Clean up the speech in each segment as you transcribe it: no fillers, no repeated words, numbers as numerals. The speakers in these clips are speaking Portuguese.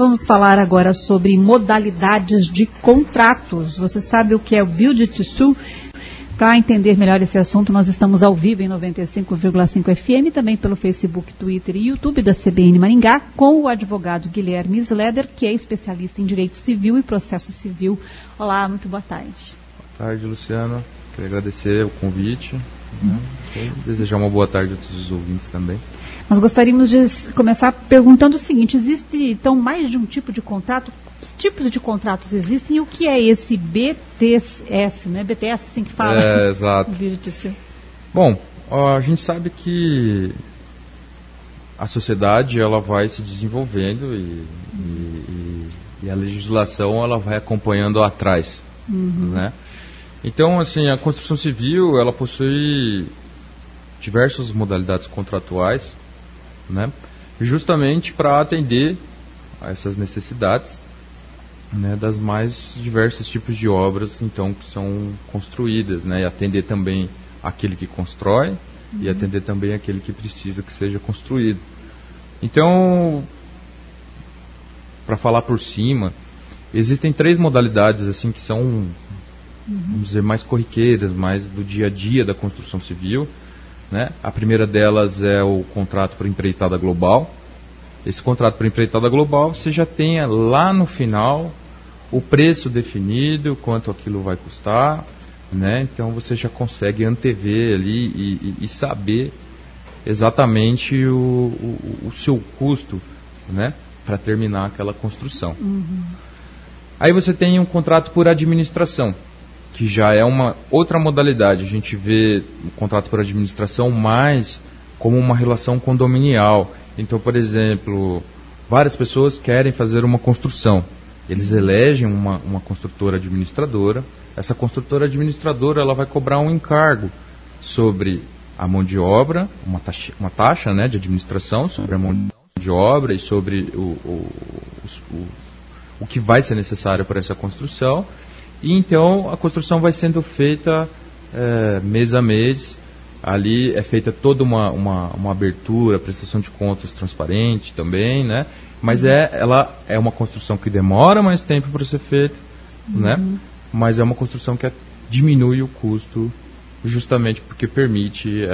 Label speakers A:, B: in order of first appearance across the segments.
A: Vamos falar agora sobre modalidades de contratos. Você sabe o que é o Build to Sue? Para entender melhor esse assunto, nós estamos ao vivo em 95,5 FM, também pelo Facebook, Twitter e YouTube da CBN Maringá, com o advogado Guilherme Sleder, que é especialista em Direito Civil e Processo Civil. Olá, muito boa tarde.
B: Boa tarde, Luciano. Quero agradecer o convite, e desejar uma boa tarde a todos os ouvintes também.
A: Nós gostaríamos de começar perguntando o seguinte: existe então mais de um tipo de contrato? Que tipos de contratos existem e o que é esse BTS, né? BTS assim que fala?
B: É, exato. Bom, a gente sabe que a sociedade ela vai se desenvolvendo e a legislação ela vai acompanhando atrás, né? Então, assim, a construção civil ela possui diversas modalidades contratuais, né? Justamente para atender a essas necessidades, né, das mais diversos tipos de obras então que são construídas, né, e atender também aquele que constrói e atender também aquele que precisa que seja construído. Então, para falar por cima, existem 3 modalidades assim que são, vamos dizer, mais corriqueiras, mais do dia a dia da construção civil, né? A primeira delas é o contrato por empreitada global. Esse contrato por empreitada global você já tem lá no final o preço definido, quanto aquilo vai custar, né? Então você já consegue antever ali e saber exatamente o seu custo, né, para terminar aquela construção. Aí você tem um contrato por administração, que já é uma outra modalidade. A gente vê o contrato por administração mais como uma relação condominial. Então, por exemplo, várias pessoas querem fazer uma construção. Eles elegem uma construtora administradora. Essa construtora administradora ela vai cobrar um encargo sobre a mão de obra, uma taxa, né, de administração sobre a mão de obra e sobre o que vai ser necessário para essa construção. E então a construção vai sendo feita mês a mês. Ali é feita toda uma abertura, prestação de contas transparente também, né? Mas ela é uma construção que demora mais tempo para ser feita, né? Mas é uma construção que diminui o custo justamente porque permite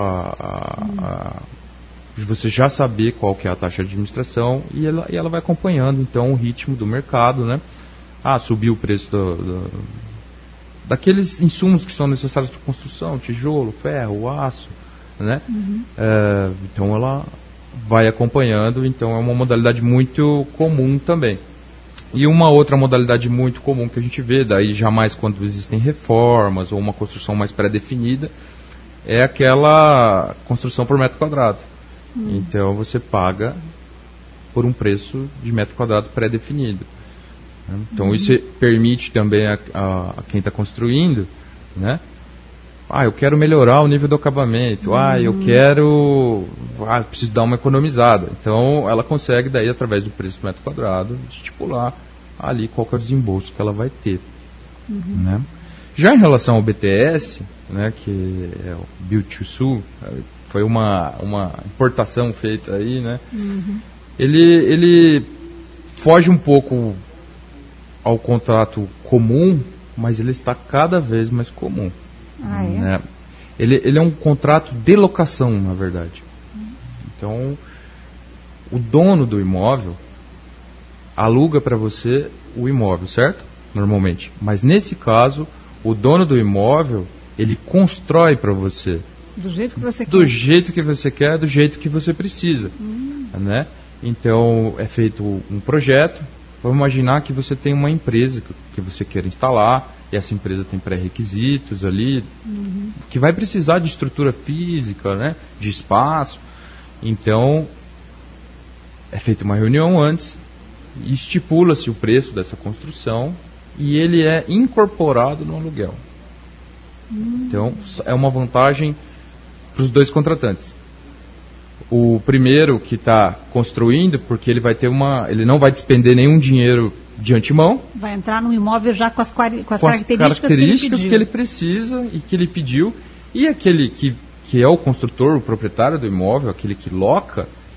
B: você já saber qual que é a taxa de administração e ela vai acompanhando então o ritmo do mercado, né? Subiu o preço daqueles insumos que são necessários para a construção, tijolo, ferro, aço, né? Então ela vai acompanhando, então é uma modalidade muito comum também. E uma outra modalidade muito comum que a gente vê, daí jamais quando existem reformas ou uma construção mais pré-definida, é aquela construção por metro quadrado. Então você paga por um preço de metro quadrado pré-definido. Então isso permite também a quem está construindo, né? Eu quero melhorar o nível do acabamento. Eu preciso dar uma economizada. Então ela consegue daí através do preço do metro quadrado estipular ali qual que é o desembolso que ela vai ter, né? Já em relação ao BTS, né, que é o Build to Sue, foi uma importação feita aí, né? Ele foge um pouco ao contrato comum, mas ele está cada vez mais comum. Né? Ele é um contrato de locação, na verdade. Então, o dono do imóvel aluga para você o imóvel, certo? Normalmente. Mas nesse caso, o dono do imóvel, ele constrói para você.
A: Do jeito que você quer.
B: Do jeito que você quer, do jeito que você precisa. Né? Então, é feito um projeto. Vamos imaginar que você tem uma empresa que você quer instalar, e essa empresa tem pré-requisitos ali, que vai precisar de estrutura física, né, de espaço. Então, é feita uma reunião antes, e estipula-se o preço dessa construção, e ele é incorporado no aluguel. Então, é uma vantagem para os dois contratantes. O primeiro que está construindo, porque ele vai ter ele não vai despender nenhum dinheiro de antemão. Vai
A: entrar no imóvel já com as características
B: que ele precisa e que ele pediu. E aquele que é o construtor, o proprietário do imóvel, aquele que loca,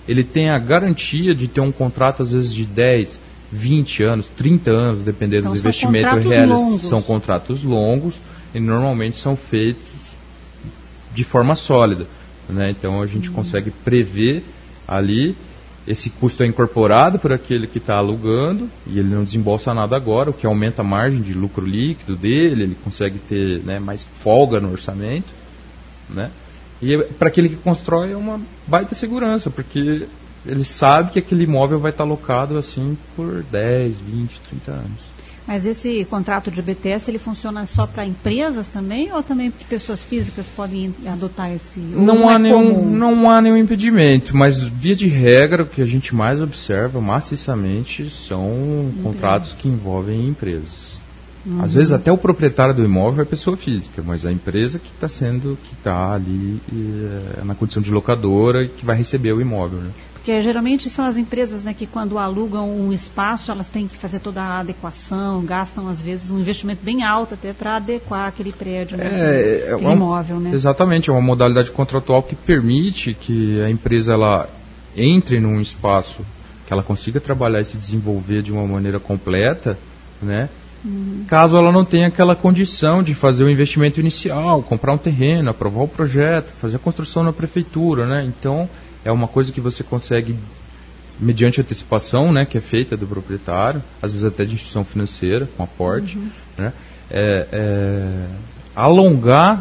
B: ele tem a garantia de ter um contrato, às vezes, de 10, 20 anos, 30 anos, dependendo
A: então,
B: do investimento realizado.
A: São
B: contratos longos e normalmente são feitos de forma sólida, né? Então a gente consegue prever ali, esse custo é incorporado por aquele que está alugando e ele não desembolsa nada agora, o que aumenta a margem de lucro líquido dele, ele consegue ter, né, mais folga no orçamento, né? E para aquele que constrói é uma baita segurança, porque ele sabe que aquele imóvel vai estar alocado assim por 10, 20, 30 anos.
A: Mas esse contrato de BTS, ele funciona só para empresas também ou também pessoas físicas podem adotar esse?
B: Não há nenhum impedimento, mas via de regra o que a gente mais observa maciçamente são contratos que envolvem empresas. Às vezes até o proprietário do imóvel é pessoa física, mas a empresa que está ali na condição de locadora e que vai receber o imóvel, né?
A: Porque geralmente são as empresas, né, que quando alugam um espaço, elas têm que fazer toda a adequação, gastam às vezes um investimento bem alto até para adequar aquele prédio, né, aquele imóvel, né?
B: Exatamente, é uma modalidade contratual que permite que a empresa ela entre num espaço, que ela consiga trabalhar e se desenvolver de uma maneira completa, né? Caso ela não tenha aquela condição de fazer o investimento inicial, comprar um terreno, aprovar o projeto, fazer a construção na prefeitura, né? Então, é uma coisa que você consegue, mediante antecipação, né, que é feita do proprietário, às vezes até de instituição financeira, com aporte, né? Alongar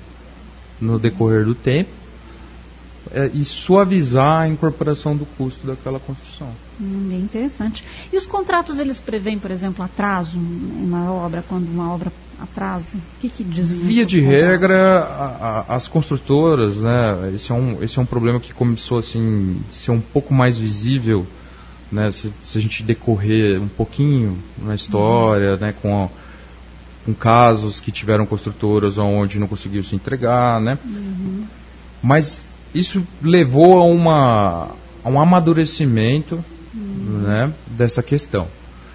B: no decorrer do tempo e suavizar a incorporação do custo daquela construção.
A: Bem interessante. E os contratos, eles prevêem, por exemplo, atraso na obra, quando uma obra atrasa? O que dizem?
B: Via de regra, as construtoras, né, esse é um problema que começou assim, a ser um pouco mais visível, né, se a gente decorrer um pouquinho na história, né, com casos que tiveram construtoras onde não conseguiu se entregar, né? Mas isso levou a um amadurecimento, né, dessa questão.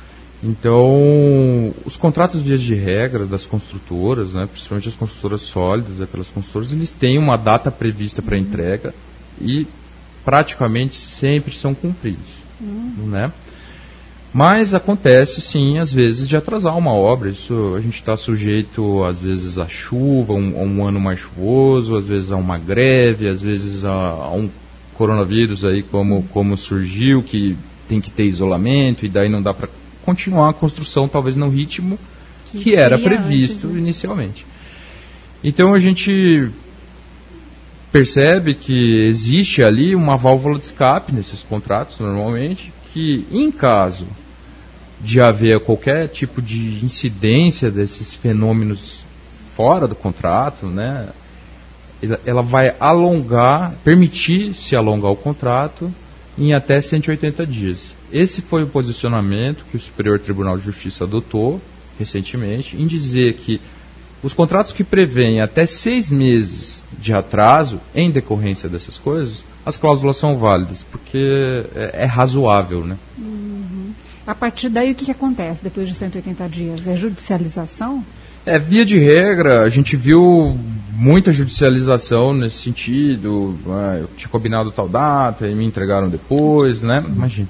B: Então, os contratos vias de regras das construtoras, né, principalmente as construtoras sólidas, aquelas construtoras, eles têm uma data prevista para entrega e praticamente sempre são cumpridos, né? Mas acontece, sim, às vezes, de atrasar uma obra. Isso a gente está sujeito, às vezes, a chuva, a um ano mais chuvoso, às vezes a uma greve, às vezes a um coronavírus aí como surgiu, que tem que ter isolamento e daí não dá para continuar a construção, talvez no ritmo que era previsto inicialmente. Então a gente percebe que existe ali uma válvula de escape nesses contratos, normalmente, que em caso de haver qualquer tipo de incidência desses fenômenos fora do contrato, né, ela vai permitir-se alongar o contrato em até 180 dias. Esse foi o posicionamento que o Superior Tribunal de Justiça adotou recentemente, em dizer que os contratos que prevêem até 6 meses de atraso em decorrência dessas coisas, as cláusulas são válidas, porque é razoável, né?
A: A partir daí, o que acontece depois de 180 dias? É judicialização?
B: Via de regra, a gente viu muita judicialização nesse sentido. Eu tinha combinado tal data e me entregaram depois, né? Imagina.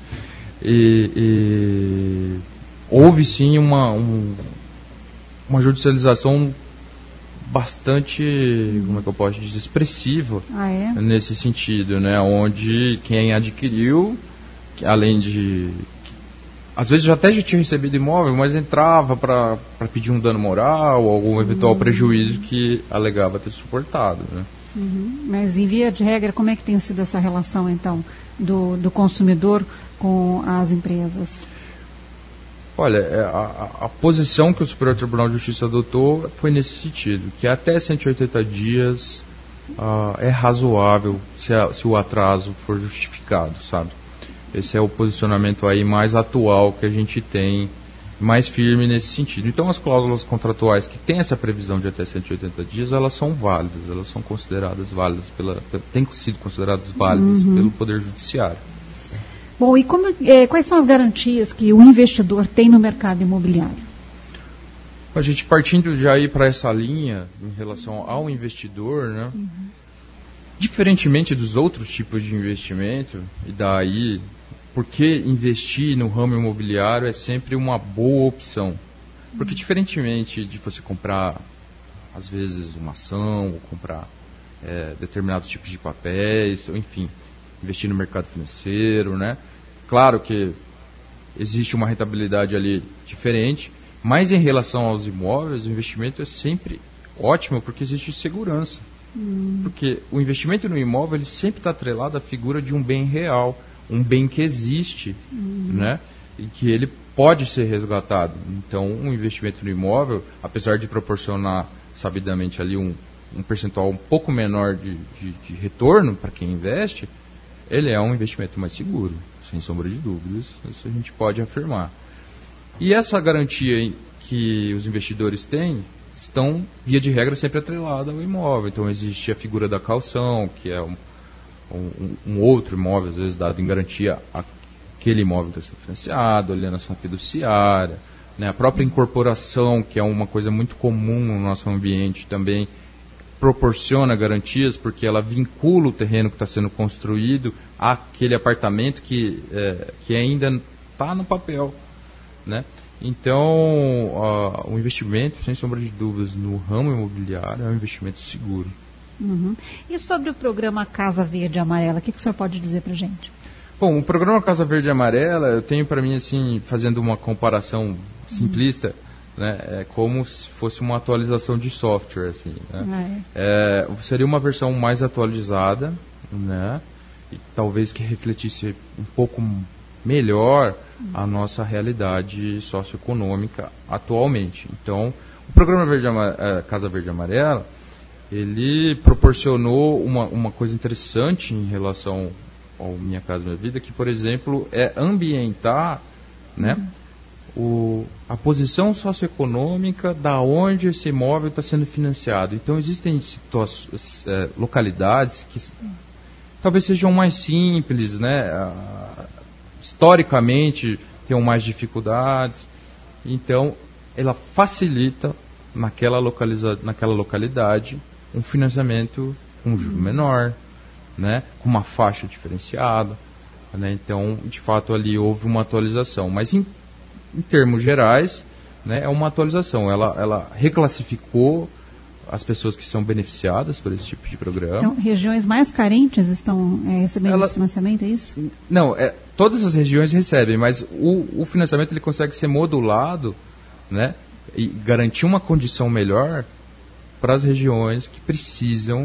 B: E houve sim uma judicialização bastante, como é que eu posso dizer, expressiva nesse sentido, né? Onde quem adquiriu, além de... Às vezes já tinha recebido imóvel, mas entrava para pedir um dano moral ou algum eventual prejuízo que alegava ter suportado, né?
A: Mas em via de regra, como é que tem sido essa relação, então, do consumidor com as empresas?
B: Olha, a posição que o Superior Tribunal de Justiça adotou foi nesse sentido, que até 180 dias é razoável se o atraso for justificado, sabe? Esse é o posicionamento aí mais atual que a gente tem, mais firme nesse sentido. Então, as cláusulas contratuais que têm essa previsão de até 180 dias, elas são válidas, elas são consideradas válidas, têm sido consideradas válidas pelo Poder Judiciário.
A: Bom, e quais são as garantias que o investidor tem no mercado imobiliário?
B: A gente partindo já aí para essa linha, em relação ao investidor, né? Diferentemente dos outros tipos de investimento, e daí, por que investir no ramo imobiliário é sempre uma boa opção? Porque diferentemente de você comprar, às vezes, uma ação, ou comprar determinados tipos de papéis, ou enfim, investir no mercado financeiro, né? Claro que existe uma rentabilidade ali diferente, mas em relação aos imóveis, o investimento é sempre ótimo porque existe segurança. Porque o investimento no imóvel ele sempre está atrelado à figura de um bem real, um bem que existe, né? E que ele pode ser resgatado. Então, um investimento no imóvel, apesar de proporcionar sabidamente ali um percentual um pouco menor de retorno para quem investe, ele é um investimento mais seguro, sem sombra de dúvidas, isso a gente pode afirmar. E essa garantia que os investidores têm estão, via de regra, sempre atrelada ao imóvel. Então, existe a figura da caução, que é um outro imóvel, às vezes dado em garantia aquele imóvel está sendo financiado, alienação fiduciária, né? A própria incorporação, que é uma coisa muito comum no nosso ambiente, também proporciona garantias, porque ela vincula o terreno que está sendo construído àquele apartamento que ainda está no papel, né? Então, o investimento, sem sombra de dúvidas, no ramo imobiliário é um investimento seguro.
A: E sobre o programa Casa Verde e Amarela, o que o senhor pode dizer para a gente?
B: Bom, o programa Casa Verde e Amarela, eu tenho para mim, assim, fazendo uma comparação simplista, né, é como se fosse uma atualização de software, assim, né? Seria uma versão mais atualizada, né, e talvez que refletisse um pouco melhor a nossa realidade socioeconômica atualmente. Então, o programa Casa Verde e Amarela, ele proporcionou uma coisa interessante em relação ao Minha Casa Minha Vida, que, por exemplo, é ambientar, né, a posição socioeconômica da onde esse imóvel está sendo financiado. Então, existem localidades que talvez sejam mais simples, né, historicamente tenham mais dificuldades. Então, ela facilita naquela localidade um financiamento com juro menor, né, com uma faixa diferenciada, né? Então, de fato, ali houve uma atualização. Mas, em termos gerais, né, é uma atualização. Ela reclassificou as pessoas que são beneficiadas por esse tipo de programa.
A: Então, regiões mais carentes estão recebendo esse financiamento, é isso?
B: Não, todas as regiões recebem, mas o financiamento ele consegue ser modulado, né, e garantir uma condição melhor para as regiões que precisam,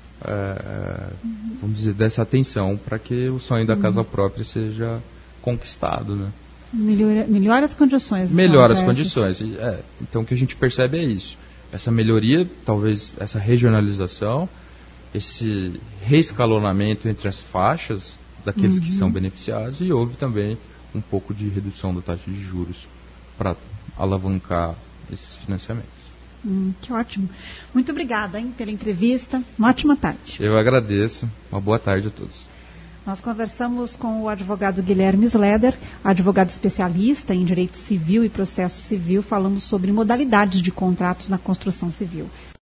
B: vamos dizer, dessa atenção para que o sonho da casa própria seja conquistado, né?
A: Melhora as condições.
B: Melhora as condições. Então, o que a gente percebe é isso. Essa melhoria, talvez essa regionalização, esse reescalonamento entre as faixas daqueles que são beneficiados, e houve também um pouco de redução da taxa de juros para alavancar esses financiamentos.
A: Que ótimo. Muito obrigada, pela entrevista. Uma ótima tarde.
B: Eu agradeço. Uma boa tarde a todos.
A: Nós conversamos com o advogado Guilherme Sleder, advogado especialista em direito civil e processo civil. Falamos sobre modalidades de contratos na construção civil.